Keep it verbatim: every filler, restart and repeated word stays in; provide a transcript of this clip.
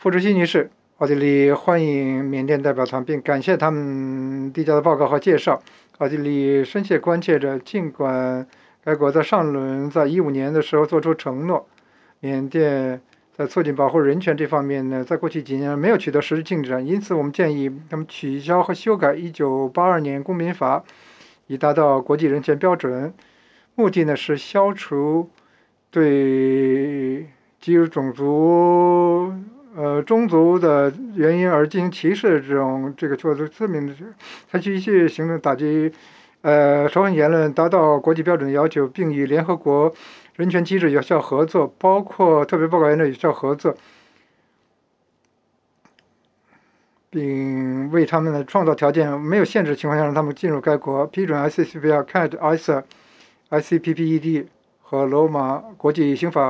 副主席女士，奥地利欢迎缅甸代表团，并感谢他们递交的报告和介绍。奥地利深切关切着，尽管该国在上轮在一五年的时候做出承诺，缅甸在促进保护人权这方面呢，在过去几年没有取得实质进展。因此，我们建议他们取消和修改一九八二年公民法，以达到国际人权标准。目的呢是消除对基于种族、呃种族的原因而进行歧视的这种这个做出致命的，采取一系行动打击呃仇恨言论，达到国际标准的要求，并与联合国人权机制有效合作，包括特别报告员的有效合作，并为他们的创造条件，没有限制情况下让他们进入该国，批准 I C C P R、C A D、I S A、I C P P E D 和罗马国际刑法